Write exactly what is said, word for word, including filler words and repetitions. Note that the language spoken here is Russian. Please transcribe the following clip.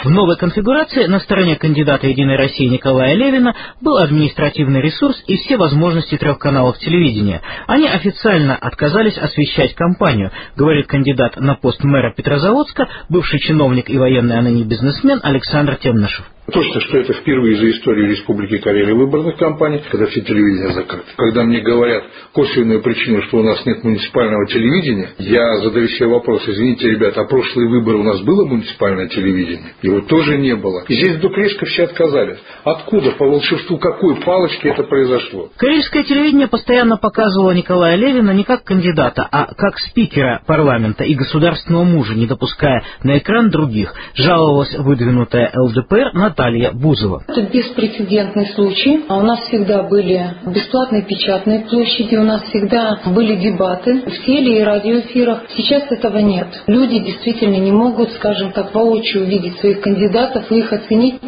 В новой конфигурации на стороне кандидата «Единой России» Николая Левина был административный ресурс и все возможности трех каналов телевидения. Они официально отказались освещать кампанию, говорит кандидат на пост мэра Петрозаводска, бывший чиновник и военный, а ныне бизнесмен Александр Темнышев. Точно, что это впервые за историю Республики Карелия выборных кампаний, когда все телевидения закрыты. Когда мне говорят косвенную причину, что у нас нет муниципального телевидения, я задаю себе вопрос: извините, ребята, а прошлые выборы у нас было муниципальное телевидение? Его тоже не было. И здесь вдруг резко все отказались. Откуда, по волшебству какой палочки это произошло? Карельское телевидение постоянно показывало Николая Левина не как кандидата, а как спикера парламента и государственного мужа, не допуская на экран других, жаловалась выдвинутая эл дэ пэ эр Наталья Бузова. Это беспрецедентный случай. У нас всегда были бесплатные печатные площади, у нас всегда были дебаты в теле- и радиоэфирах. Сейчас этого нет. Люди действительно не могут, скажем так, воочию увидеть своих кандидатов и их оценить.